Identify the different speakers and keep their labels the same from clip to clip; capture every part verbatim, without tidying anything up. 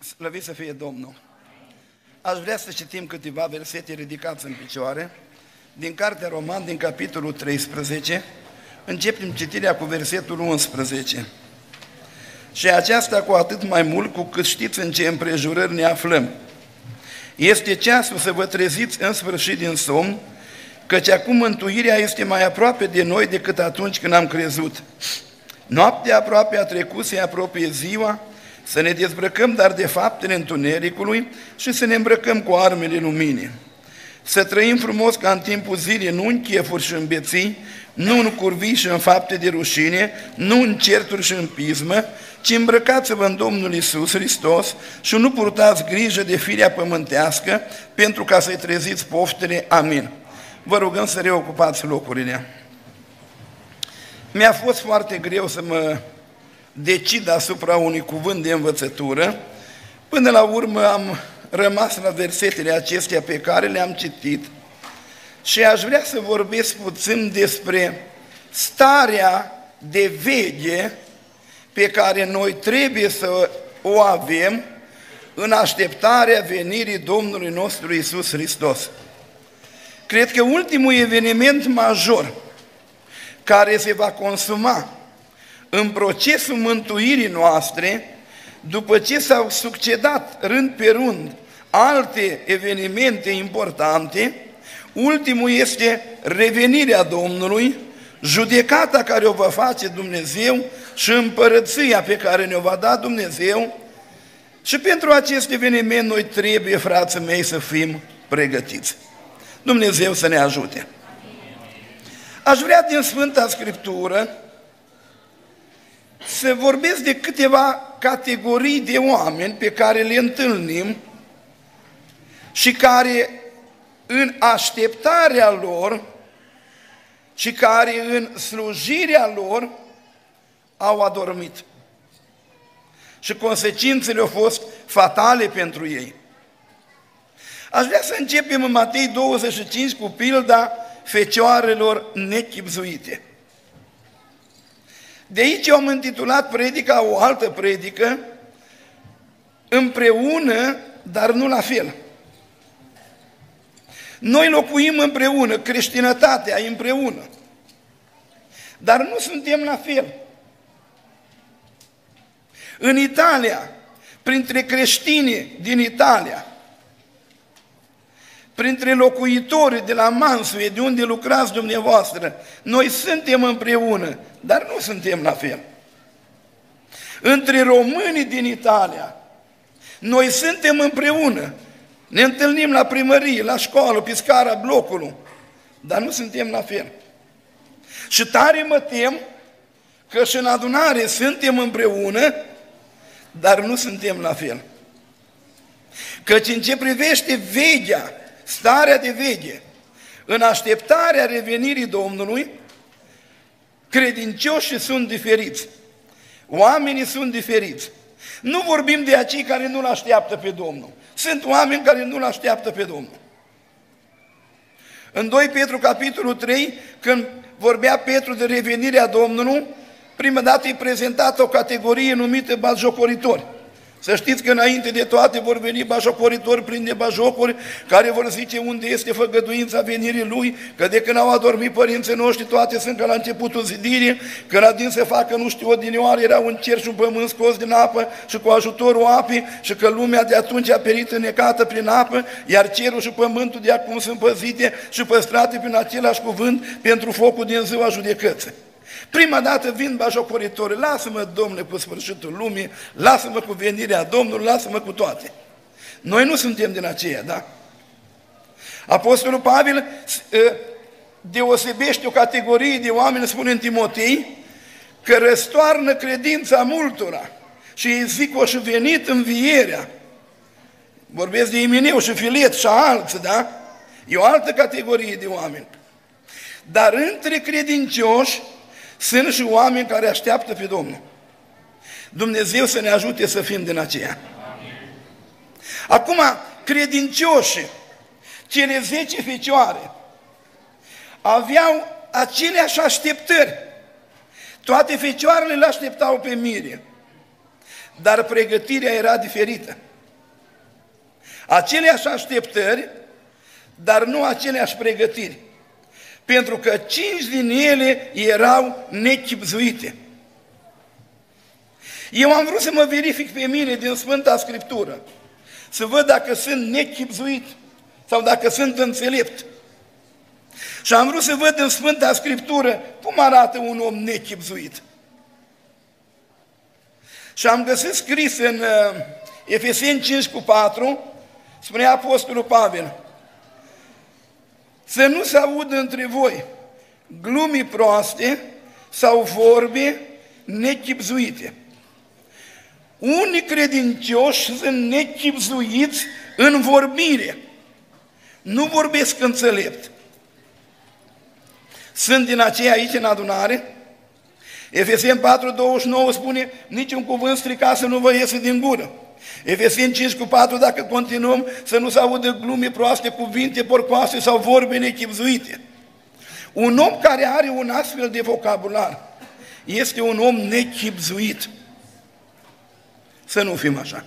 Speaker 1: Slăvit să fie Domnul! Aș vrea să citim câteva versete ridicați în picioare din Cartea Roman, din capitolul treisprezece. Începem citirea cu versetul unsprezece. Și aceasta cu atât mai mult cu cât știți în ce împrejurări ne aflăm. Este ceasul să vă treziți în sfârșit din somn, căci acum mântuirea este mai aproape de noi decât atunci când am crezut. Noaptea aproape a trecut, se apropie ziua, să ne dezbrăcăm dar de faptele întunericului și să ne îmbrăcăm cu armele luminii. Să trăim frumos ca în timpul zilei, nu în chefuri și în beții, nu în curvii și în fapte de rușine, nu în certuri și în pismă, ci îmbrăcați-vă în Domnul Iisus Hristos și nu purtați grijă de firea pământească, pentru ca să-i treziți poftele. Amin. Vă rugăm să reocupați locurile. Mi-a fost foarte greu să mă decid asupra unui cuvânt de învățătură. Până la urmă am rămas la versetele acestea pe care le-am citit și aș vrea să vorbesc puțin despre starea de veche pe care noi trebuie să o avem în așteptarea venirii Domnului nostru Iisus Hristos. Cred că ultimul eveniment major care se va consuma în procesul mântuirii noastre, după ce s-au succedat rând pe rând alte evenimente importante, ultimul este revenirea Domnului, judecata care o va face Dumnezeu și împărăția pe care ne-o va da Dumnezeu. Și pentru acest eveniment noi trebuie, frații mei, să fim pregătiți. Dumnezeu să ne ajute. Aș vrea din Sfânta Scriptură să vorbesc de câteva categorii de oameni pe care le întâlnim și care în așteptarea lor și care în slujirea lor au adormit. Și consecințele au fost fatale pentru ei. Aș vrea să începem în Matei douăzeci și cinci cu pilda fecioarelor nechibzuite. De aici am intitulat predica o altă predică, împreună, dar nu la fel. Noi locuim împreună, creștinătatea împreună, dar nu suntem la fel. În Italia, printre creștinii din Italia, printre locuitorii de la Mansuie, de unde lucrați dumneavoastră, noi suntem împreună, dar nu suntem la fel. Între românii din Italia, noi suntem împreună, ne întâlnim la primărie, la școală, pe scara blocului, dar nu suntem la fel. Și tare mă tem că și în adunare suntem împreună, dar nu suntem la fel. Căci în ce privește vechea, starea de veche, în așteptarea revenirii Domnului, credincioșii sunt diferiți, oamenii sunt diferiți. Nu vorbim de acei care nu-L așteaptă pe Domnul. Sunt oameni care nu-L așteaptă pe Domnul. În doi Petru, capitolul trei, când vorbea Petru de revenirea Domnului, prima dată e prezentată o categorie numită batjocoritori. Să știți că înainte de toate vor veni bajocoritori plini de bajocuri, care vor zice unde este făgăduința venirii Lui, că de când au adormit părinții noștri toate sunt ca la începutul zidirii, când adin să facă nu știu odinioară, era un cer și un pământ scos din apă și cu ajutorul apei, și că lumea de atunci a perit înnecată prin apă, iar cerul și pământul de acum sunt păzite și păstrate prin același cuvânt pentru focul din ziua judecății. Prima dată vin bajocoritorii, lasă-mă, Domnule, cu sfârșitul lumii, lasă-mă cu venirea Domnului, lasă-mă cu toate. Noi nu suntem din aceea, da? Apostolul Pavel deosebește o categorie de oameni, spune în Timotei, că răstoarnă credința multora și îi zic o și venit învierea. Vorbesc de Imeneu și Filet și alții, da? E o altă categorie de oameni. Dar între credincioși sunt și oameni care așteaptă pe Domnul. Dumnezeu să ne ajute să fim din aceea. Acum, credincioșii, cele zece fecioare, aveau aceleași așteptări. Toate fecioarele le așteptau pe mire, dar pregătirea era diferită. aceleași așteptări, dar nu aceleași pregătiri, pentru că cinci din ele erau nechibzuite. Eu am vrut să mă verific pe mine din Sfânta Scriptură, să văd dacă sunt nechibzuit sau dacă sunt înțelept. Și am vrut să văd în Sfânta Scriptură cum arată un om nechibzuit. Și am găsit scris în uh, Efeseni cinci cu patru, spunea Apostolul Pavel, să nu se audă între voi glumii proaste sau vorbe nechibzuite. Unii credincioși sunt nechibzuiți în vorbire, nu vorbesc înțelept. Sunt din aceia aici în adunare? Efeseni patru, douăzeci și nouă spune, niciun cuvânt stricat să nu vă iese din gură. Efeseni cinci cu patru, dacă continuăm, să nu se audă glume proaste, cuvinte porcoase sau vorbe nechibzuite. Un om care are un astfel de vocabular este un om nechibzuit. Să nu fim așa.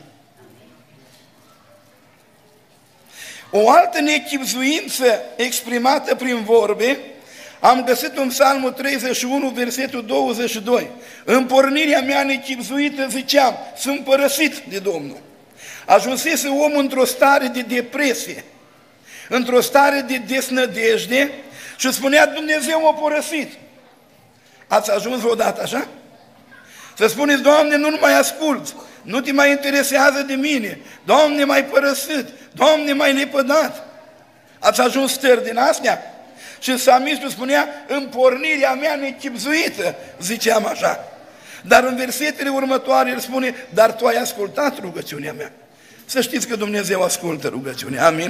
Speaker 1: O altă nechibzuință exprimată prin vorbe am găsit în Psalmul treizeci și unu, versetul douăzeci și doi. În pornirea mea nechibzuită ziceam, sunt părăsit de Domnul. Ajunsese omul într-o stare de depresie, într-o stare de desnădejde și spunea, Dumnezeu m-a părăsit. Ați ajuns vreodată așa? Să spuneți, Doamne, nu mai ascult, nu te mai interesează de mine, Doamne, m-ai părăsit, Doamne, m-ai lepădat. Ați ajuns stări din astea? Și psalmistul spunea, în pornirea mea nechibzuită, ziceam așa. Dar în versetele următoare el spune, dar tu ai ascultat rugăciunea mea. Să știți că Dumnezeu ascultă rugăciunea. Amin?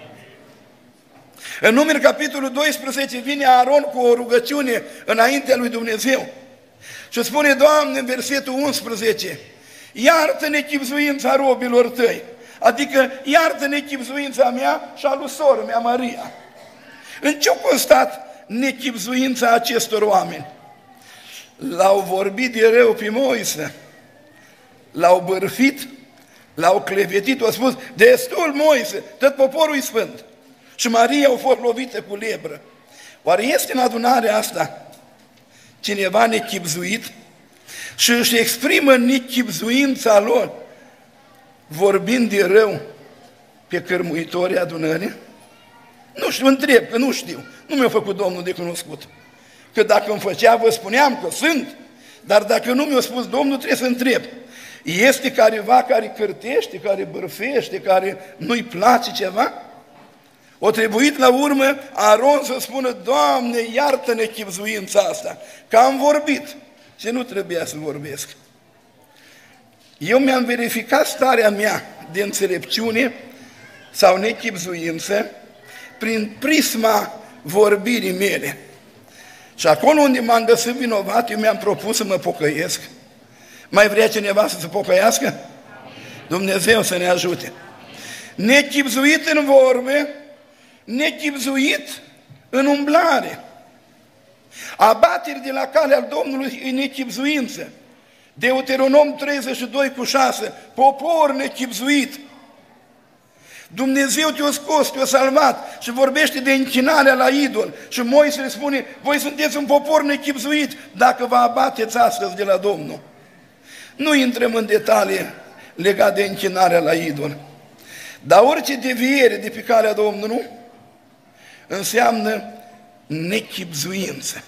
Speaker 1: În Numeri, capitolul doisprezece, vine Aaron cu o rugăciune înaintea lui Dumnezeu. Și spune, Doamne, în versetul unsprezece, iartă nechibzuința robilor tăi. Adică iartă nechibzuința mea și a lui soră mea, Maria. În ce-a constat nechibzuința acestor oameni? L-au vorbit de rău pe Moise, l-au bârfit, l-au clevetit, au spus, destul Moise, tot poporul e sfânt. Și Maria a fost lovită cu lebră. Oare este în adunarea asta cineva nechibzuit și își exprimă nechibzuința lor vorbind de rău pe cărmuitorii adunării? Nu știu, întreb, că nu știu. Nu mi-a făcut Domnul de cunoscut. Că dacă îmi făcea, vă spuneam că sunt, dar dacă nu mi-a spus Domnul, trebuie să întreb. Este careva care cârtește, care bârfește, care nu-i place ceva? O trebuit la urmă Aron să spună, Doamne, iartă nechibzuința asta, că am vorbit și nu trebuia să vorbesc. Eu mi-am verificat starea mea de înțelepciune sau nechibzuință prin prisma vorbirii mele. Și acolo unde m-am găsit vinovat, eu mi-am propus să mă pocăiesc. Mai vrea cineva să se pocăiască? Dumnezeu să ne ajute. Nechibzuit în vorbe, nechibzuit în umblare. Abateri de la calea Domnului e nechibzuință. Deuteronom treizeci și doi cu șase, popor nechibzuit. Dumnezeu te-a scos, te-a salvat și vorbește de închinarea la idol. Și Moise le spune, voi sunteți un popor nechibzuit dacă vă abateți astăzi de la Domnul. Nu intrăm în detalii legat de închinarea la idol. Dar orice deviere de pe calea Domnului înseamnă nechibzuință.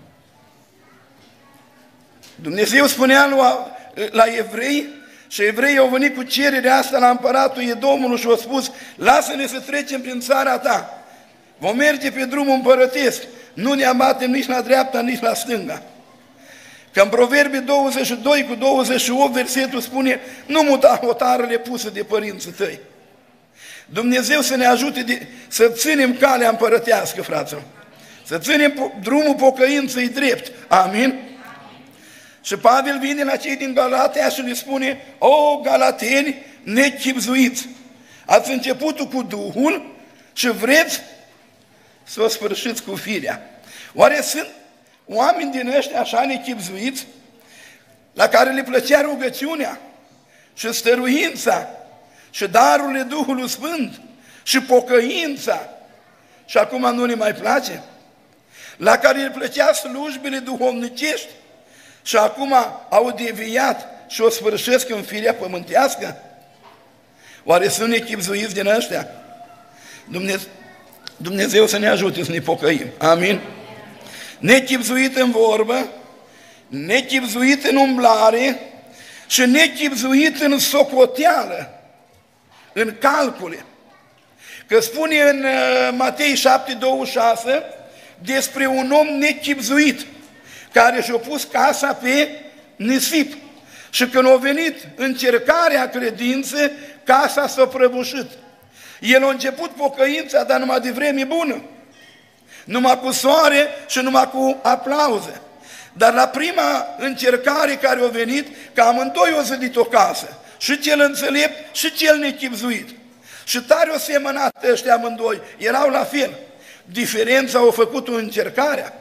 Speaker 1: Dumnezeu spunea la evrei, și evreii au venit cu cererea asta la împăratul Edomului și au spus, lasă-ne să trecem prin țara ta, vom merge pe drumul împărătesc, nu ne abatem nici la dreapta, nici la stânga. Că în Proverbii douăzeci și doi cu douăzeci și opt versetul spune, nu muta hotarele puse de părinții tăi. Dumnezeu să ne ajute de, să ținem calea împărătească, fraților, să ținem drumul pocăinței drept. Amin? Și Pavel vine la cei din Galatea și le spune, o, galateni nechibzuiți, ați începutul cu Duhul și vreți să o sfârșiți cu firea. Oare sunt oameni din ăștia așa nechibzuiți, la care le plăcea rugăciunea și stăruința și darurile Duhului Sfânt și pocăința și acum nu le mai place? La care îi plăcea slujbele duhovnicești și acum au deviat și o sfârșesc în firea pământească? Oare sunt echipzuiți din ăștia? Dumnezeu, Dumnezeu să ne ajute să ne pocăim. Amin? Nechipzuit în vorbă, nechipzuit în umblare și nechipzuit în socoteală, în calcule. Că spune în Matei șapte, douăzeci și șase despre un om nechipzuit care și-a pus casa pe nisip. Și când a venit încercarea credinței, casa s-a prăbușit. El a început pocăința, dar numai de vreme bună. Numai cu soare și numai cu aplauze. Dar la prima încercare care a venit, că amândoi au zădit o casă. Și cel înțelept și cel nechipzuit. Și tare o semănat ăștia amândoi. Erau la fel. Diferența a făcut-o încercarea.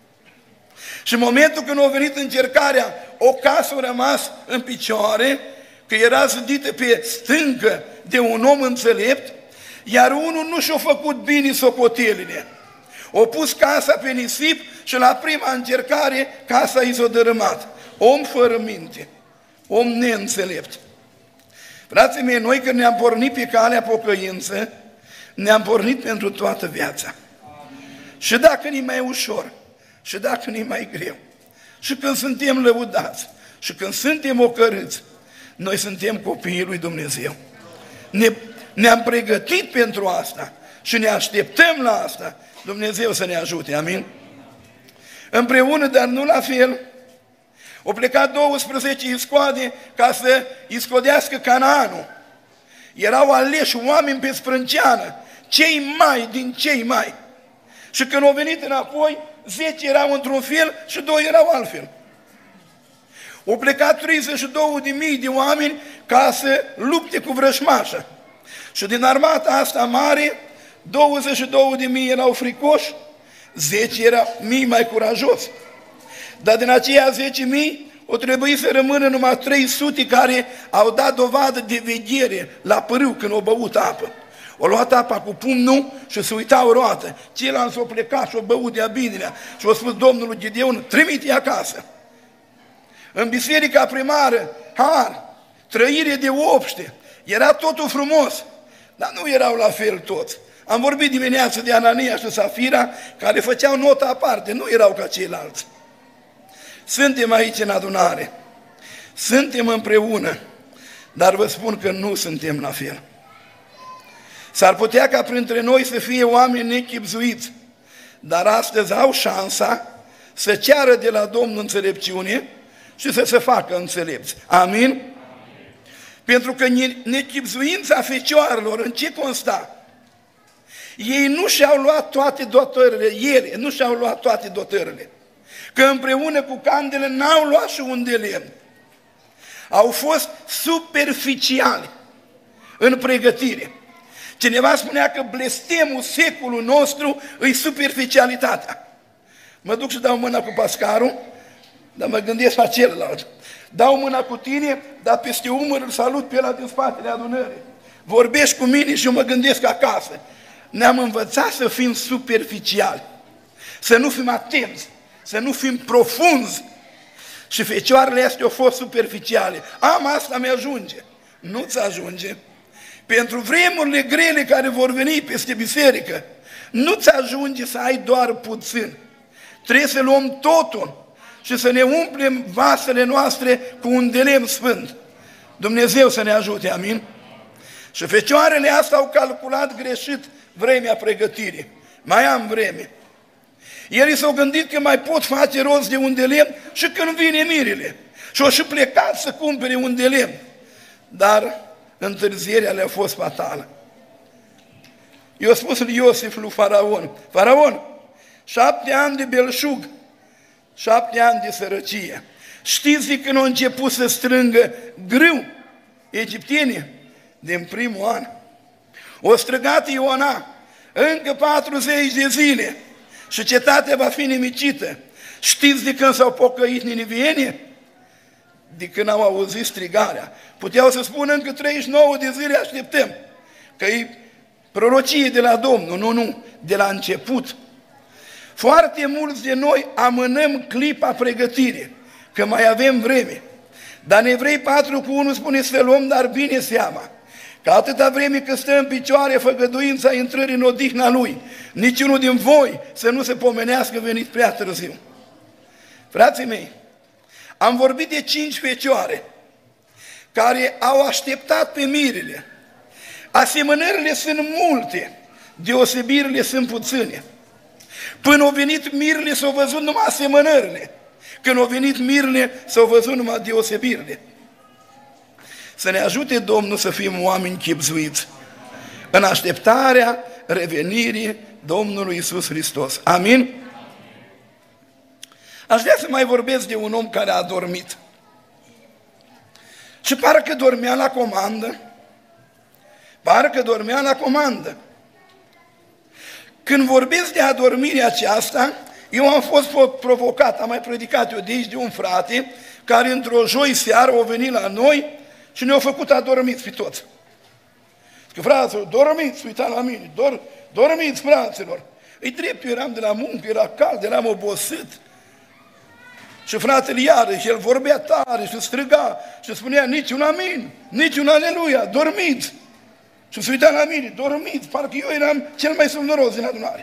Speaker 1: Și în momentul când a venit încercarea, o casă a rămas în picioare, că era zădită pe stâncă de un om înțelept, iar unul nu și-a făcut bine socotelile. O pus casa pe nisip și la prima încercare casa i s-a dărâmat. Om fără minte, om neînțelept. Frații mei, noi când ne-am pornit pe calea pocăință, ne-am pornit pentru toată viața. Și dacă ne mai ușor, și dacă ne mai greu, și când suntem lăudați, și când suntem ocărâți, noi suntem copiii lui Dumnezeu. Ne, ne-am pregătit pentru asta și ne așteptăm la asta. Dumnezeu să ne ajute, amin? Împreună, dar nu la fel, au plecat douăsprezece iscoade ca să iscodească Canaanul. Erau aleși oameni pe sprânceană, cei mai din cei mai. Și când au venit înapoi, zece erau într-un fel și doi erau altfel. Au plecat treizeci și două de mii de oameni ca să lupte cu vrășmașa. Și din armata asta mare, douăzeci și două de mii erau fricoși, zece erau mii mai curajos. Dar din aceia zece mii o trebuie să rămână numai trei sute care au dat dovadă de veghere la pârâu când au băut apă. O luat apa cu pumnul și se uitau roată. Ceilalți s-au plecat și au băut de-a binelea și au spus domnului Gideon, trimite-i acasă. În biserica primară, har, trăire de obște, era totul frumos, dar nu erau la fel toți. Am vorbit dimineața de Anania și Safira, care făceau notă aparte, nu erau ca ceilalți. Suntem aici în adunare, suntem împreună, dar vă spun că nu suntem la fel. S-ar putea ca printre noi să fie oameni nechipzuiți, dar astăzi au șansa să ceară de la Domnul înțelepciune și să se facă înțelepți. Amin? Amin. Pentru că nechipzuința fecioarelor în ce consta? Ei nu și-au luat toate dotările, ele nu și-au luat toate dotările. Că împreună cu candele n-au luat și un de lemn. Au fost superficiali în pregătire. Cineva spunea că blestemul secolului nostru îi superficialitatea. Mă duc și dau mâna cu pascarul, dar mă gândesc la celălalt. Dau mâna cu tine, dar peste umăr îl salut pe ăla din spatele adunării. Vorbești cu mine și eu mă gândesc acasă. Ne-am învățat să fim superficiali, să nu fim atenți, să nu fim profunzi. Și fecioarele astea au fost superficiale. Am, asta mi-ajunge. Nu-ți ajunge. Pentru vremurile grele care vor veni peste biserică, nu-ți ajunge să ai doar puțin. Trebuie să luăm totul și să ne umplem vasele noastre cu un de lemn sfânt. Dumnezeu să ne ajute, amin? Și fecioarele astea au calculat greșit vremea pregătirii. Mai am vreme. Ele s-au gândit că mai pot face rost de un de lemn și când vine mirele. Și au și plecat să cumpere un de lemn. Dar întârzierea le-a fost fatală. I-a spus lui Iosif lui Faraon, Faraon, șapte ani de belșug, șapte ani de sărăcie. Știți când au început să strângă grâu egiptenii? Din primul an. O străgat Iona, încă patruzeci de zile și cetatea va fi nimicită. Știți de când s-au pocăit ninivienii? de când au auzit strigarea. Puteau să spună încă treizeci și nouă de zile așteptăm, că e prorocie de la Domnul. Nu, nu, de la început. Foarte mulți de noi amânăm clipa pregătire, că mai avem vreme. Dar în Evrei patru cu unu spune să luăm dar bine seama, că atâta vreme că stă în picioare făgăduința intrării în odihna Lui, niciunul din voi să nu se pomenească venit prea târziu. Frații mei, am vorbit de cinci fecioare care au așteptat pe mirele. Asemănările sunt multe, deosebirile sunt puține. Până au venit mirele, s-au văzut numai asemănările. Când au venit mirele, s-au văzut numai deosebirile. Să ne ajute Domnul să fim oameni chibzuiți în așteptarea revenirii Domnului Iisus Hristos. Amin? Aș vrea să mai vorbesc de un om care a dormit. Și parcă dormea la comandă. Parcă dormea la comandă. Când vorbesc de adormirea aceasta, eu am fost provocat, am mai predicat eu de aici de un frate, care într-o joi seară a venit la noi și ne-a făcut adormiți pe toți. Că fraților, dormiți, uitați la mine, dor, dormiți, fraților. Îi drept, eu eram de la muncă, era cald, eram obosit. Și fratele iarăși, el vorbea tare și striga și spunea nici un amin, nici un aleluia, dormiți. Și se uita la mine, dormiți, parcă eu eram cel mai somnoros din adunare.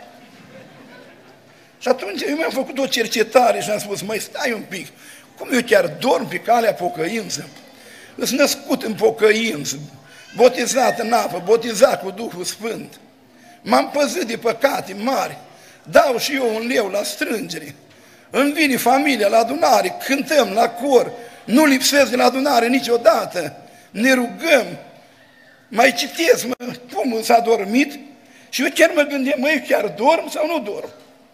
Speaker 1: Și atunci eu mi-am făcut o cercetare și am spus, măi, stai un pic, cum eu chiar dorm pe calea pocăință? Sunt născut în pocăință, botezat în apă, botezat cu Duhul Sfânt. M-am păzit de păcate mari, dau și eu un leu la strângere. Îmi vine familia la adunare, cântăm la cor, nu lipsesc de la adunare niciodată, ne rugăm, mai citesc, mă, pumul s-a dormit și eu chiar mă gândeam, mă, eu chiar dorm sau nu dorm?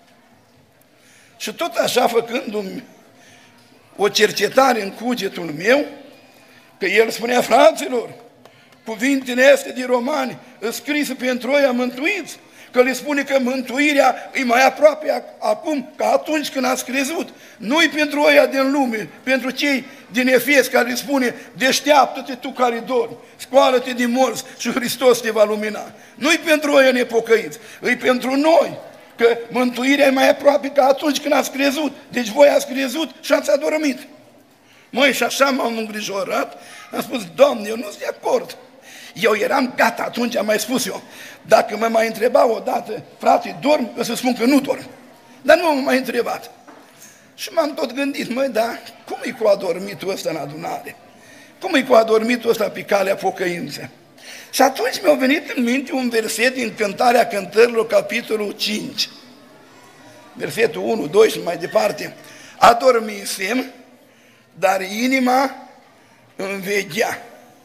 Speaker 1: Și tot așa, făcându-mi o cercetare în cugetul meu, că el spunea, fraților, cuvintele astea de Romani, scrise pentru ăia mântuiți, că le spune că mântuirea e mai aproape acum ca atunci când ați crezut. Nu-i pentru ăia din lume, pentru cei din Efes care le spune, deșteaptă-te tu care dormi, scoală-te din morți și Hristos te va lumina. Nu-i pentru ăia nepocăiți, e pentru noi, că mântuirea e mai aproape ca atunci când ați crezut. Deci voi ați crezut și ați adormit. Măi, și așa m-am îngrijorat, am spus, Doamne, eu nu sunt de acord. Eu eram gata, atunci am mai spus eu, dacă mă mai întreba odată, frate, dorm? Eu să spun că nu dorm. Dar nu m-am mai întrebat. Și m-am tot gândit, măi, dar cum e cu adormitul ăsta în adunare? Cum e cu adormitul ăsta pe calea pocăință? Și atunci mi-a venit în minte un verset din Cântarea Cântărilor, capitolul cinci. Versetul unu, doi și mai departe. Adormisem, dar inima înveghea.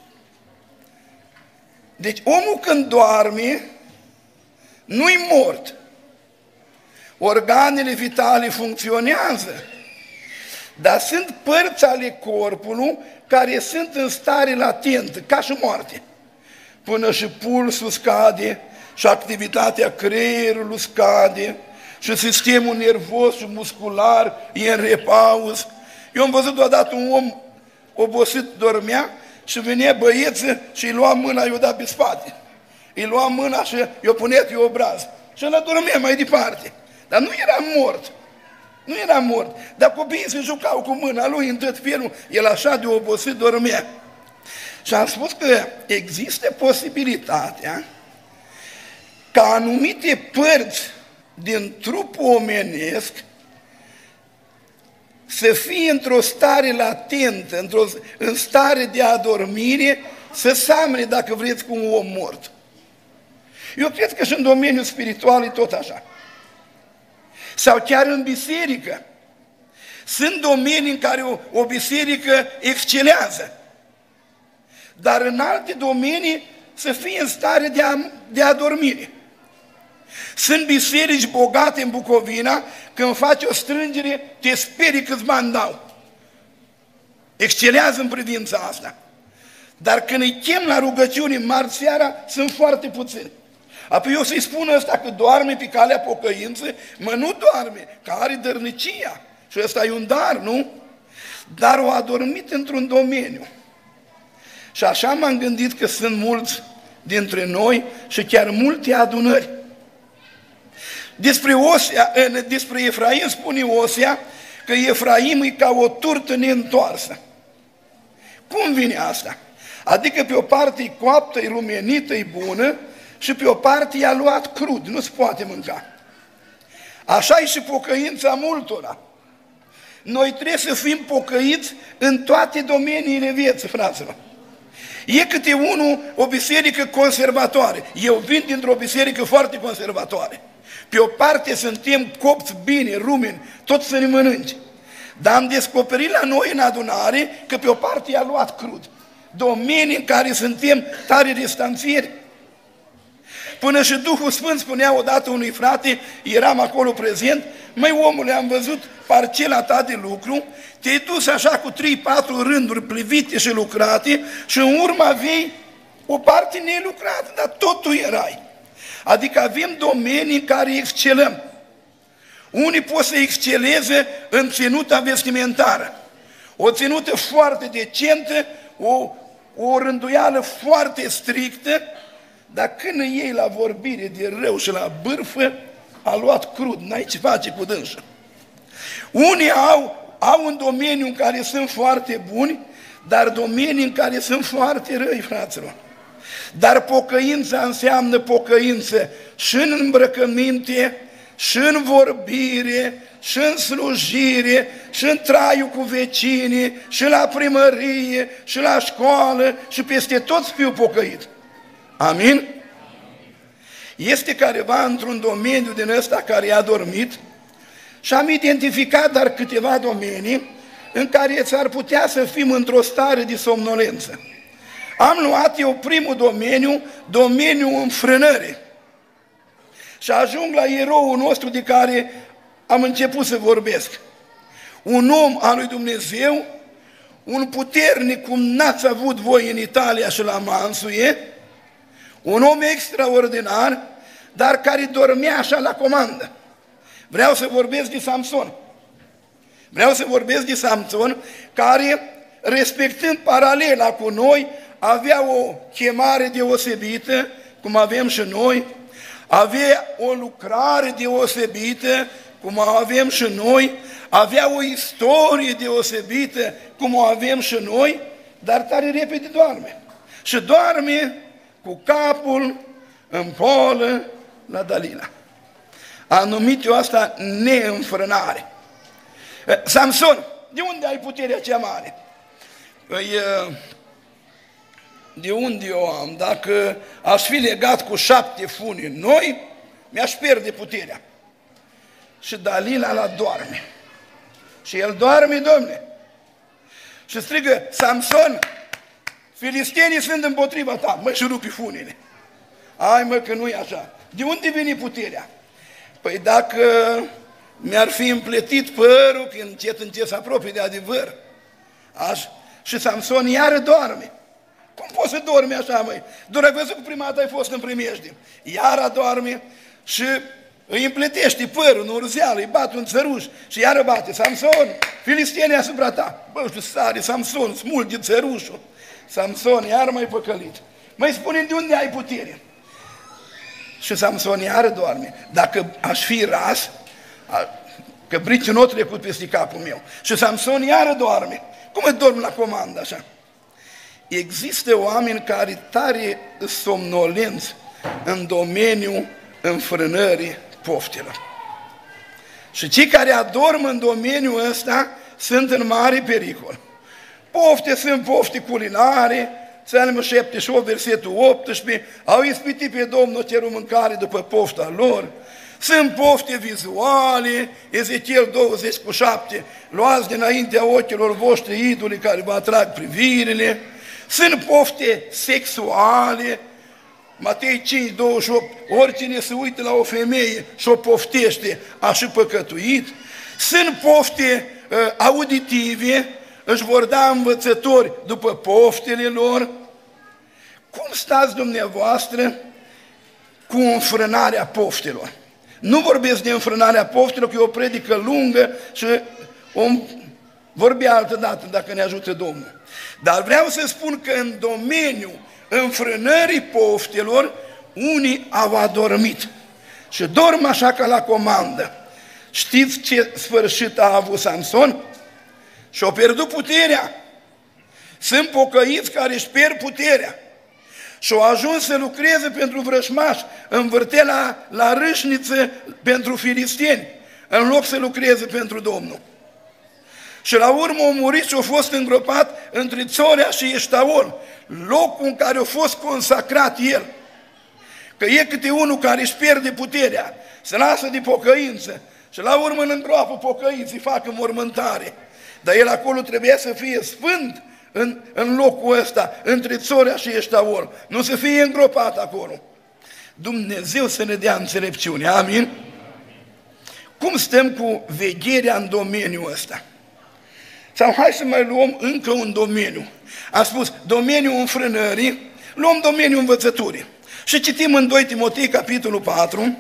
Speaker 1: Deci omul când doarme, nu-i mort. Organele vitale funcționează, dar sunt părți ale corpului care sunt în stare latentă, ca și moarte. Până și pulsul scade, și activitatea creierului scade, și sistemul nervos și muscular e în repaus. Eu am văzut odată un om obosit, dormea, și venea băieță și îi lua mâna, i-o da pe spate. Îi lua mâna și i-o punea pe obraz. Și ăla dormea mai departe. Dar nu era mort. Nu era mort. Dar copiii se jucau cu mâna lui în tot felul. El așa de obosit dormea. Și am spus că există posibilitatea ca anumite părți din trupul omenesc să fie într-o stare latentă, într-o, în stare de adormire, să seamăne, dacă vreți, cu un om mort. Eu cred că și în domeniul spiritual e tot așa. Sau chiar în biserică. Sunt domenii în care o, o biserică excelează, dar în alte domenii să fie în stare de, a, de adormire. Sunt biserici bogate în Bucovina, când faci o strângere, te sperii câți bani dau. Excelează în privința asta. Dar când îi chem la rugăciuni marți seara, sunt foarte puțini. Apoi eu să-i spun ăsta că doarme pe calea pocăință, mă, nu doarme, că are dărnicia. Și ăsta e un dar, nu? dar o adormit într-un domeniu. Și așa m-am gândit că sunt mulți dintre noi și chiar multe adunări. Despre, Osea, despre Efraim spune Osea că Efraim e ca o turtă neîntoarsă. Cum vine asta? Adică pe o parte e coaptă, e rumenită, e bună și pe o parte i-a luat crud, nu se poate mânca. Așa e și pocăința multora. Noi trebuie să fim pocăiți în toate domeniile vieții, fraților. E câte unul o biserică conservatoare. Eu vin dintr-o biserică foarte conservatoare. Pe o parte suntem copți bine, rumeni, tot să ne mănânci. Dar am descoperit la noi în adunare că pe o parte i-a luat crud. Domenii în care suntem tare distanțieri. Până și Duhul Sfânt spunea odată unui frate, eram acolo prezent, măi omule, am văzut parcela ta de lucru, te-ai dus așa cu trei patru rânduri plivite și lucrate și în urmă aveai o parte nelucrată, dar tot tu erai. Adică avem domenii în care excelăm. Unii pot să exceleze în ținuta vestimentară. O ținută foarte decentă, o, o rânduială foarte strictă, dar când iei la vorbire de rău și la bârfă, a luat crud, n-ai ce face cu dânsul. Unii au, au un domeniu în care sunt foarte buni, dar domenii în care sunt foarte răi, fraților. Dar pocăința înseamnă pocăință și în îmbrăcăminte, și în vorbire, și în slujire, și în traiul cu vecinii, și la primărie, și la școală, și peste tot să fiu pocăit. Amin? Este careva într-un domeniu din ăsta care i-a dormit și am identificat dar câteva domenii în care ți-ar putea să fim într-o stare de somnolență. Am luat eu primul domeniu, domeniul înfrânării. Și ajung la eroul nostru de care am început să vorbesc. Un om al lui Dumnezeu, un puternic cum n-ați avut voi în Italia și la Mansuie, un om extraordinar, dar care dormea așa la comandă. Vreau să vorbesc de Samson. Vreau să vorbesc de Samson, care, respectând paralela cu noi, avea o chemare deosebită, cum avem și noi, avea o lucrare deosebită, cum o avem și noi, avea o istorie deosebită, cum o avem și noi, dar tare repede doarme. Și doarme cu capul în polă la Dalila. A numit eu asta neînfrânare. Samson, de unde ai puterea cea mare? Păi, de unde eu am? Dacă aș fi legat cu șapte funi noi, mi-aș pierde puterea. Și Dalila la doarme. Și el doarme, domne. Și strigă, Samson, filistenii sunt împotriva ta, mă, și rupi funile. Ai, mă, că nu-i așa. De unde vine puterea? Păi dacă mi-ar fi împletit părul, că încet, încet se apropie de adevăr. Aș... Și Samson iară doarme. Cum poți să dormi așa, măi? Doar ai văzut că prima dată ai fost în primejdie. Iară doarme și îi împletește părul în urzeală, îi bat un țăruș și iară bate. Samson, filistenii asupra ta. Bă, știu, sare, Samson, smulge țărușul. Samson, iară mai păcălit. Măi, spune de unde ai putere? Și Samson iară doarme. Dacă aș fi ras, că briciul nu a trecut peste capul meu. Și Samson iară doarme. Cum îi dorm la comandă așa? Există oameni care tare somnolenți în domeniul înfrânării poftelor. Și cei care adorm în domeniul ăsta sunt în mare pericol. Pofte sunt pofte culinare, Psalmul șaptezeci și opt, versetul optsprezece, au ispitit pe Domnul cerul mâncare după pofta lor. Sunt pofte vizuale, Ezechiel douăzeci cu șapte, luați dinaintea ochilor voștri idoli care vă atrag privirile. Sunt pofte sexuale, Matei cinci, douăzeci și opt, oricine se uită la o femeie și o poftește, a și păcătuit. Sunt pofte uh, auditive, își vor da învățători după poftele lor. Cum stați dumneavoastră cu înfrânarea poftelor? Nu vorbesc de înfrânarea poftelor, că e o predică lungă și o vorbi altă dată dacă ne ajută Domnul. Dar vreau să spun că în domeniul înfrânării poftelor, unii au adormit și dorm așa ca la comandă. Știți ce sfârșit a avut Samson? Și-a pierdut puterea. Sunt pocăiți care își pierd puterea. Și-au ajuns să lucreze pentru vrăjmași, învârte la, la râșniță pentru filisteni, în loc să lucreze pentru Domnul. Și la urmă a murit și a fost îngropat între Țorea și Eștaol, locul în care a fost consacrat el. Că e câte unul care își pierde puterea, se lasă de pocăință și la urmă în îngroapă pocăinții fac înmormântare. Dar el acolo trebuia să fie sfânt în, în locul ăsta, între Țorea și Eștaol, nu să fie îngropat acolo. Dumnezeu să ne dea înțelepciune, amin? Cum stăm cu vegherea în domeniul ăsta? Sau hai să mai luăm încă un domeniu. Am spus domeniul înfrânării, luăm domeniul învățăturii. Și citim în doi Timotei, capitolul patru,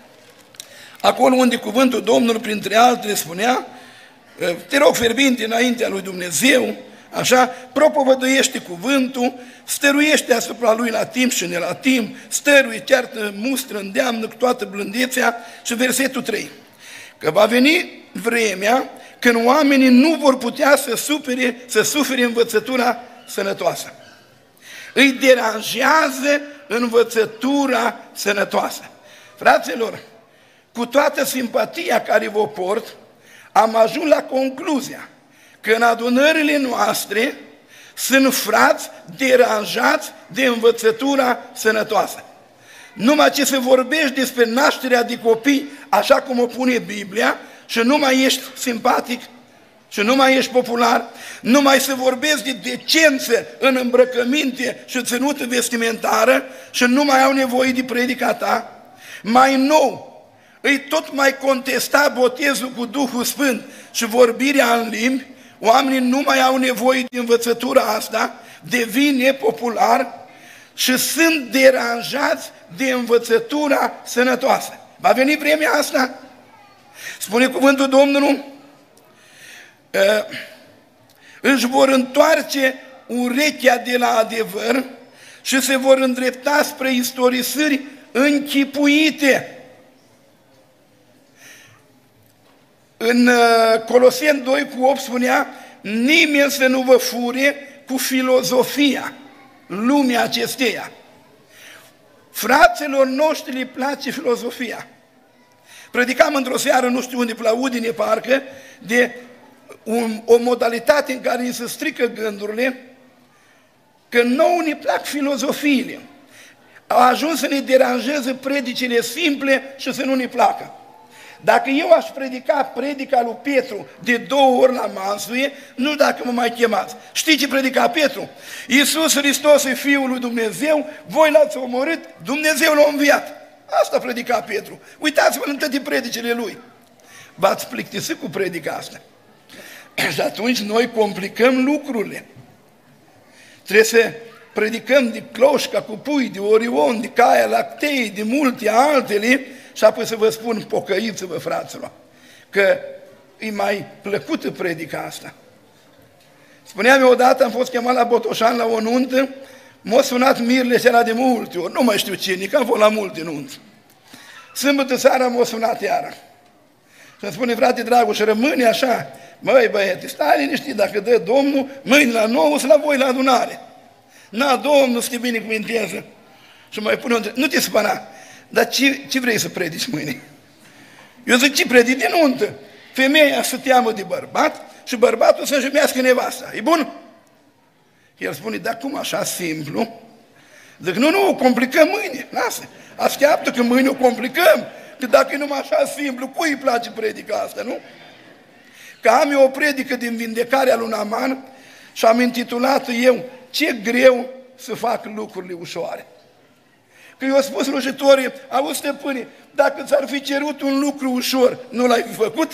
Speaker 1: acolo unde cuvântul Domnului, printre altele, spunea: te rog fierbinte înaintea lui Dumnezeu, așa, propovăduiește cuvântul, stăruiește asupra lui la timp și ne la timp, stăruie, ceartă, mustră, îndeamnă cu toată blândețea. Și versetul trei, că va veni vremea când oamenii nu vor putea să sufere, să sufere învățătura sănătoasă. Îi deranjează învățătura sănătoasă. Fraților, cu toată simpatia care vă port, am ajuns la concluzia că în adunările noastre sunt frați deranjați de învățătura sănătoasă. Numai ce se vorbește despre nașterea de copii, așa cum o pune Biblia, și nu mai ești simpatic, și nu mai ești popular, nu mai se vorbesc de decență în îmbrăcăminte și ținută vestimentară și nu mai au nevoie de predica ta. Mai nou, îi tot mai contesta botezul cu Duhul Sfânt și vorbirea în limbi, oamenii nu mai au nevoie de învățătura asta, devine popular și sunt deranjați de învățătura sănătoasă. Va veni vremea asta? Spune cuvântul Domnului, își vor întoarce urechea de la adevăr și se vor îndrepta spre istorisiri închipuite. În Coloseni doi cu opt spunea: nimeni să nu vă fure cu filozofia lumea acesteia. Fraților noștri le place filozofia. Predicam într-o seară, nu știu unde, pe la Udine parcă, de un, o modalitate în care îi se strică gândurile, că nouă ne plac filozofiile. Au ajuns să ne deranjeze predicile simple și să nu ne placă. Dacă eu aș predica predica lui Petru de două ori la Mansuie, nu știu dacă mă mai chemați. Știi ce predica Petru? Iisus Hristos e Fiul lui Dumnezeu, voi l-ați omorât, Dumnezeu l-a înviat. Asta predica Petru. Uitați-vă în toate predicile lui. V-ați plictisit cu predica asta. Și atunci noi complicăm lucrurile. Trebuie să predicăm de cloșca cu pui, de Orion, de Caia Lactei, de multe altele, și apoi să vă spun, pocăiți-vă, fraților, că e mai plăcută predica asta. Spuneam eu odată, am fost chemat la Botoșan la o nuntă, m-a sunat Mirle și era de multe ori, nu mai știu cine, că am fost la multe nunți. Sâmbătă seara m-a sunat iară. Și îmi spune: frate Dragoș, rămâne așa, măi băiete, stai liniștit, dacă dă Domnul, mâine la nouă să la voi la adunare. Na, Domnul să te binecuvinteze. Și mai pune o întrebare: nu te spăra, dar ce, ce vrei să predici mâine? Eu zic: ce predici? De nuntă. Femeia să teamă de bărbat și bărbatul să-și iubească nevasta. E bun? El spune: dar cum așa simplu? Zic: nu, nu, o complicăm mâine, lasă. Așteaptă că mâine o complicăm, că dacă e numai așa simplu, cui îi place predica asta, nu? Că am eu o predică din vindecarea lui Naaman și am intitulat eu: ce greu să fac lucrurile ușoare. Că eu am spus slujitorii: auzi, stăpâne, dacă ți-ar fi cerut un lucru ușor, nu l-ai fi făcut?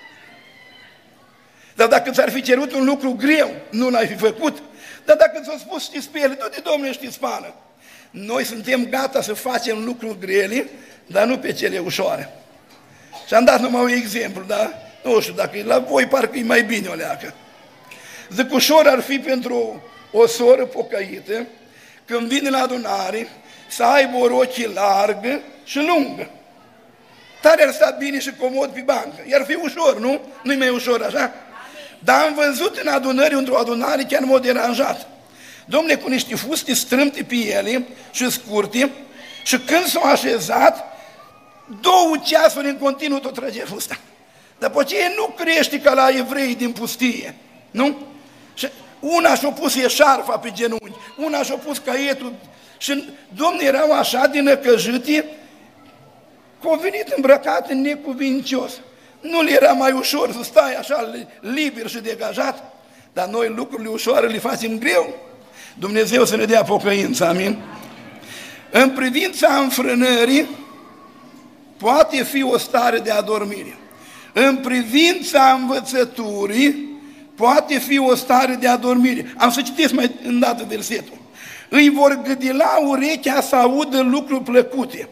Speaker 1: Dar dacă ți-ar fi cerut un lucru greu, nu l-ai fi făcut? Dar dacă ți-a spus: știți pe ele, du-te, Domnule, știți pană. Noi suntem gata să facem lucruri grele, dar nu pe cele ușoare. Și am dat numai un exemplu, dar Nu știu, dacă e la voi, parcă e mai bine o leacă. Zic, ușor ar fi pentru o soră pocăită, când vine la adunare, să aibă o rochie largă și lungă. Tare ar sta bine și comod pe bancă. Iar fi ușor, nu? Nu-i mai ușor așa? Dar am văzut în adunări, într-o adunare, chiar în mod deranjat. Dom'le, cu niște fuste strâmte pe ele și scurte, și când s-au așezat, două ceasuri în continuu tot trage fusta. Dar pe aceea nu crește ca la evrei din pustie, nu? Și una și-a pus eșarfa pe genunchi, una și-a pus caietul și domnii erau așa din năcăjite, că au venit îmbrăcat în necuvincios. Nu le era mai ușor să stai așa liber și degajat, dar noi lucrurile ușoare le facem greu. Dumnezeu să ne dea pocăință, amin? În privința înfrânării, poate fi o stare de adormire. În privința învățăturii, poate fi o stare de adormire. Am să citesc mai îndată versetul. Îi vor gâdila urechea să audă lucruri plăcute.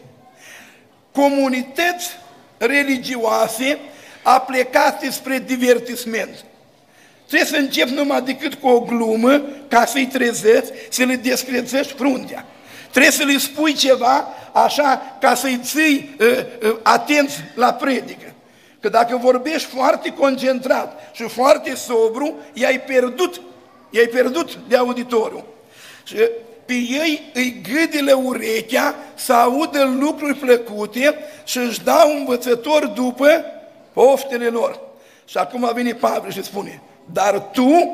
Speaker 1: Comunități religioase aplecate spre divertisment. Trebuie să începi numai decât cu o glumă ca să-i trezești, să le descrețești fruntea. Trebuie să le spui ceva așa ca să-i ții uh, uh, atenți la predică. Că dacă vorbești foarte concentrat și foarte sobru, i-ai pierdut, i-ai pierdut de auditoriu. Și pe ei îi gâdile urechea să audă lucruri plăcute și își dau învățător după poftele lor. Și acum a venit Pavel și spune, dar tu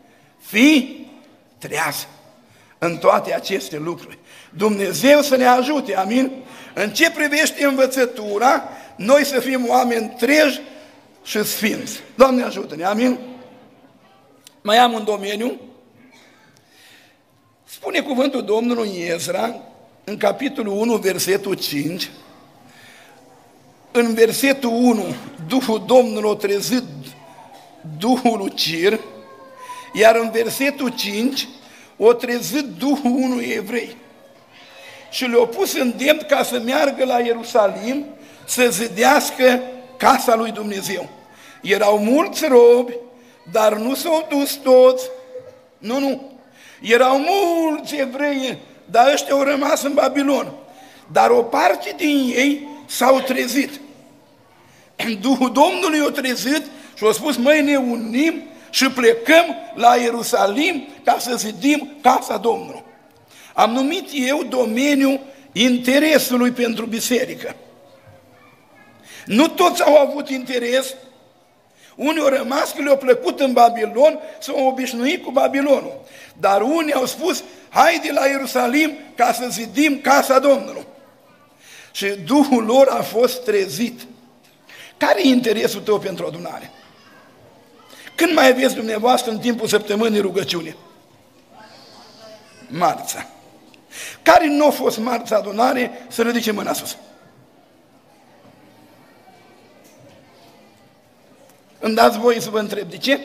Speaker 1: fii treaz în toate aceste lucruri. Dumnezeu să ne ajute, amin? În ce privește învățătura, noi să fim oameni treji și sfinți. Doamne ajută-ne, amin? Mai am un domeniu. Spune cuvântul Domnului în Ezra, în capitolul unu, versetul cinci, în versetul unu, Duhul Domnului a trezit Duhul lui Cir, iar în versetul cinci, o trezit Duhul unui evrei și le-a pus îndemn ca să meargă la Ierusalim să zidească casa lui Dumnezeu. Erau mulți robi, dar nu s-au dus toți. Nu, nu. Erau mulți evrei, dar ăștia au rămas în Babilon. Dar o parte din ei s-au trezit. Duhul Domnului a trezit și a spus, măi, ne unim și plecăm la Ierusalim ca să zidim casa Domnului. Am numit eu domeniul interesului pentru biserică. Nu toți au avut interes, unii au rămas că le-au plăcut în Babilon, s-au obișnuit cu Babilonul. Dar unii au spus, haide la Ierusalim ca să zidim casa Domnului. Și Duhul lor a fost trezit. Care e interesul tău pentru adunare? Când mai aveți dumneavoastră în timpul săptămânii rugăciune? Marța. Care nu a fost marța adunare, să ridice mâna sus. Îmi dați voie să vă întreb, de ce?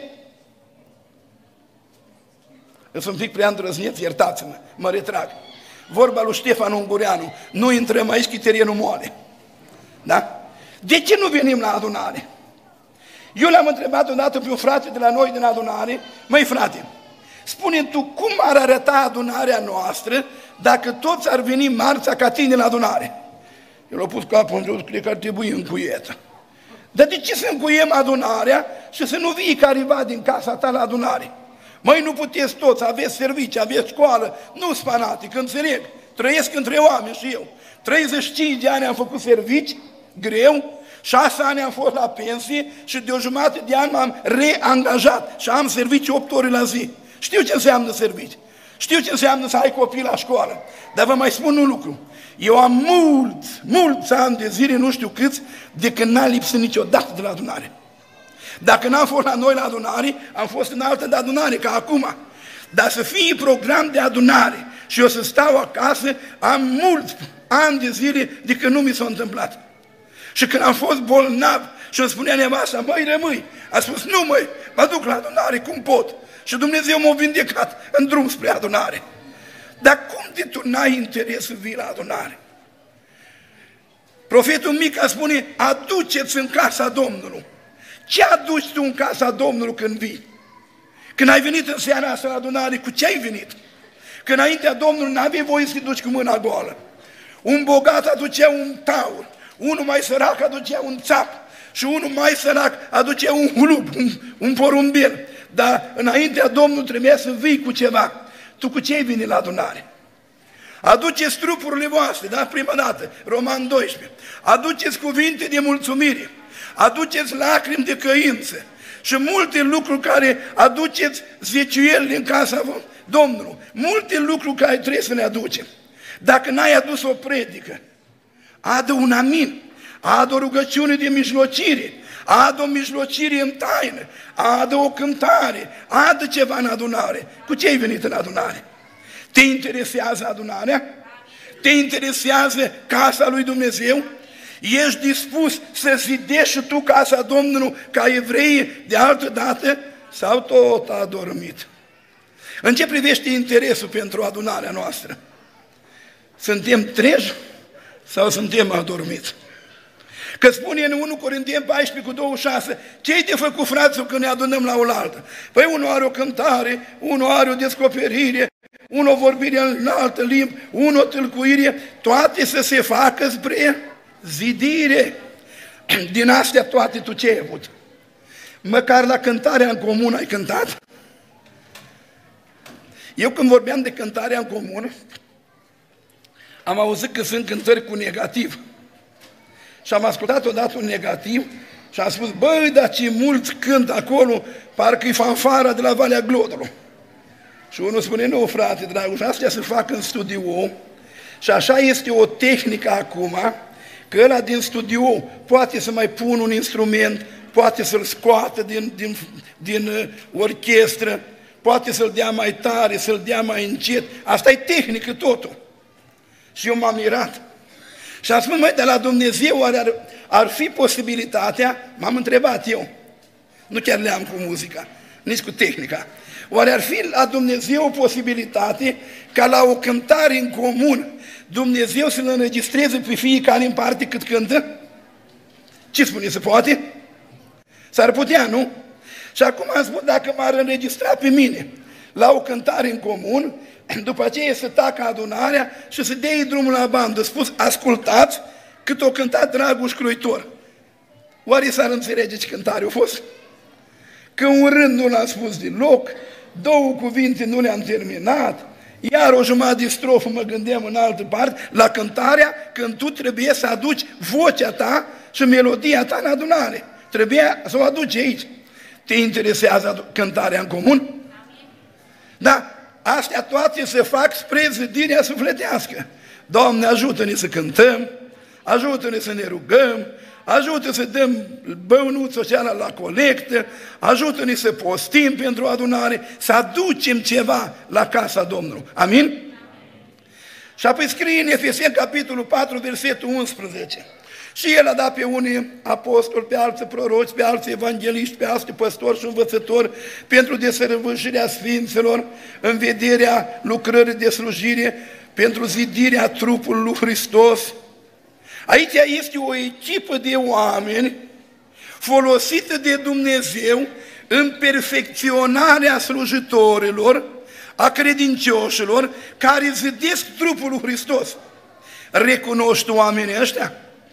Speaker 1: Sunt un pic prea îndrăzneț, iertați-mă, mă retrag. Vorba lui Ștefan Ungureanu, nu intrăm aici că terenul moale. Da? De ce nu venim la adunare? Eu l-am întrebat odată pe un frate de la noi din adunare, măi frate, spune tu cum ar arăta adunarea noastră dacă toți ar veni marța ca tine la adunare? El a pus capul în jos, cred că ar trebui încuietă. Dar de ce să încuiem adunarea și să nu vii careva din casa ta la adunare? Măi, nu puteți toți, aveți servicii, aveți școală, nu-s fanatic, înțeleg, trăiesc între oameni și eu. treizeci și cinci de ani am făcut servici, greu, șase ani am fost la pensie și de o jumătate de ani m-am reangajat și am servicii opt ore la zi. Știu ce înseamnă servici, știu ce înseamnă să ai copii la școală, dar vă mai spun un lucru. Eu am mulți, mulți ani de zile, nu știu câți, de când n-a lipsit niciodată de la adunare. Dacă n-am fost la noi la adunare, am fost în altă de adunare, ca acum. Dar să fie program de adunare și eu să stau acasă, am mulți ani de zile de când nu mi s-a întâmplat. Și când am fost bolnav și îmi spunea nevasta, măi, rămâi, a spus, nu măi, mă duc la adunare, cum pot? Și Dumnezeu m-a vindecat în drum spre adunare. Dar cum de tu n-ai interes să vii la adunare? Profetul Mica spune, aduceți în casa Domnului Ce aduci tu în casa Domnului când vii? Când ai venit în seara asta la adunare, cu ce ai venit? Că înaintea Domnului n-aveai voie să te duci cu mâna goală. Un bogat aducea un taur, unul mai sărac aducea un țap și unul mai sărac aducea un hulub, un, un porumbel. Dar înaintea Domnului trebuia să vii cu ceva. Tu cu ce ai venit la adunare? Aduceți trupurile voastre, da? Prima dată, Roman doisprezece. Aduceți cuvinte de mulțumire, aduceți lacrimi de căință și multe lucruri care aduceți zeciuieli în casa Domnului. Multe lucruri care trebuie să le aducem. Dacă n-ai adus o predică, adă un amin, adă o rugăciune de mijlocire, adă o mijlocire în taină, adă o cântare, adă ceva în adunare. Cu ce ai venit în adunare? Te interesează adunarea? Te interesează casa lui Dumnezeu? Ești dispus să zidești și tu casa Domnului ca evrei de altă dată? Sau tot a adormit? În ce privește interesul pentru adunarea noastră? Suntem treji sau suntem adormiți? Că spune în unu Corinteni paisprezece cu douăzeci și șase, ce-i de făcut, fraților, când ne adunăm la oaltă? Păi unul are o cântare, unul are o descoperire, unul o vorbire în altă limbă, unul o tâlcuire, toate să se facă spre zidire. Din astea toate tu ce ai avut? Măcar la cântarea în comun ai cântat? Eu când vorbeam de cântarea în comun, am auzit că sunt cântări cu negativ. Și am ascultat odată un negativ și am spus, băi, dar ce mulți cânt acolo, parcă-i fanfara de la Valea Glodului. Și unul spune, nu, frate, dragul, și astea se fac în studio și așa este o tehnică acum, că ăla din studio poate să mai pună un instrument, poate să-l scoată din, din, din uh, orchestră, poate să-l dea mai tare, să-l dea mai încet. Asta e tehnică totul. Și eu m-am mirat. Și am spus, măi, de la Dumnezeu oare ar, ar fi posibilitatea, m-am întrebat eu, nu chiar le-am cu muzica, nici cu tehnica, oare ar fi la Dumnezeu o posibilitate ca la o cântare în comun Dumnezeu să-l înregistreze pe fiecare în parte cât cântă? Ce spune, se poate? S-ar putea, nu? Și acum am spus, dacă m-ar înregistra pe mine la o cântare în comun, după aceea să tacă adunarea și să dea drumul la bandă, spus, ascultați cât o cântat Dragoș Croitor. Oare s-ar înțelege ce cântare a fost? Că un rând nu l-am spus deloc, două cuvinte nu le-am terminat, iar o jumătate de strofă mă gândeam în altă parte, la cântarea când tu trebuie să aduci vocea ta și melodia ta în adunare. Trebuia să o aduci aici. Te interesează cântarea în comun? Da, astea toate se fac spre zidirea sufletească. Doamne, ajută-ne să cântăm, ajută-ne să ne rugăm, ajută să dăm băunuță socială la colectă, ajută-ne să postim pentru adunare, să aducem ceva la casa Domnului. Amin? Și apoi scrie în Efeseni, capitolul patru, versetul unsprezece. Și el a dat pe unii apostoli, pe alții proroci, pe alții evangeliști, pe alții păstori și învățători pentru desăvârșirea sfinților, în vederea lucrării de slujire, pentru zidirea trupului lui Hristos. Aici este o echipă de oameni folosită de Dumnezeu în perfecționarea slujitorilor, a credincioșilor, care zidesc trupul lui Hristos. Recunoști oamenii ăștia?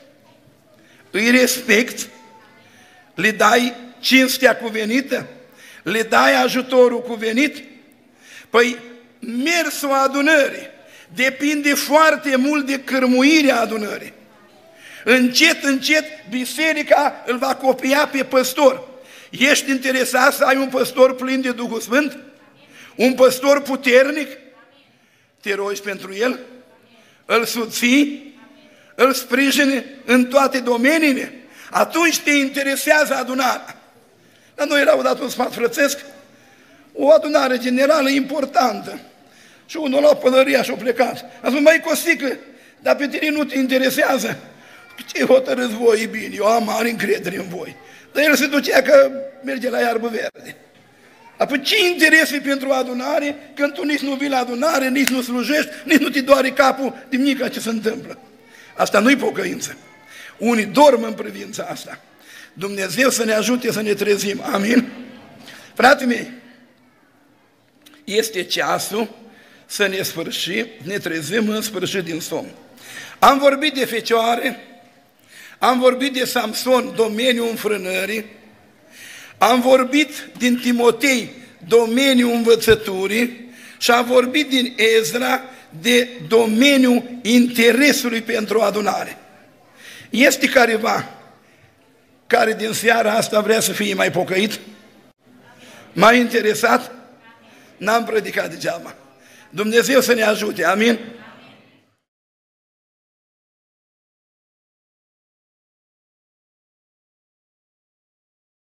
Speaker 1: Îi respecti? Le dai cinstea cuvenită? Le dai ajutorul cuvenit? Păi mersul adunării depinde foarte mult de cârmuirea adunării. Încet, încet, biserica îl va copia pe păstor. Ești interesat să ai un păstor plin de Duhul Sfânt? Un păstor puternic? Te rogi pentru el? Îl susții? Îl sprijine în toate domeniile? Atunci te interesează adunarea. La noi era odată un sfat frățesc, o adunare generală importantă. Și unul a luat pălăria și a plecat. A spus, măi Costică, dar pe tine nu te interesează? Ce hotărâți voi, e bine, eu am mare încredere în voi. Dar el se ducea că merge la iarbă verde. Apoi ce interes e pentru adunare când tu nici nu vii la adunare, nici nu slujești, nici nu te doare capul de nimic ce se întâmplă? Asta nu-i pocăință. Unii dorm în privința asta. Dumnezeu să ne ajute să ne trezim. Amin? Frații mei, este ceasul să ne sfârșim, ne trezim în sfârșit din somn. Am vorbit de fecioare, am vorbit de Samson, domeniul înfrânării, am vorbit din Timotei, domeniul învățăturii, și am vorbit din Ezra de domeniul interesului pentru adunare. Este careva care din seara asta vrea să fie mai pocăit? Mai interesat? N-am predicat degeaba. Dumnezeu să ne ajute, amin?